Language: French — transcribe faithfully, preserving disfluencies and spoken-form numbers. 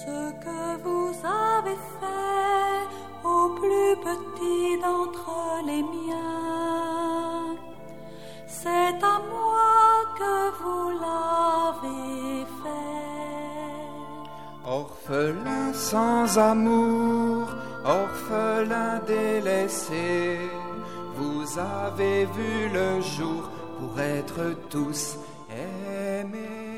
Ce que vous avez fait au plus petit d'entre les miens, c'est à moi que vous l'avez fait. Orphelin sans amour, orphelin délaissé, vous avez vu le jour pour être tous aimés.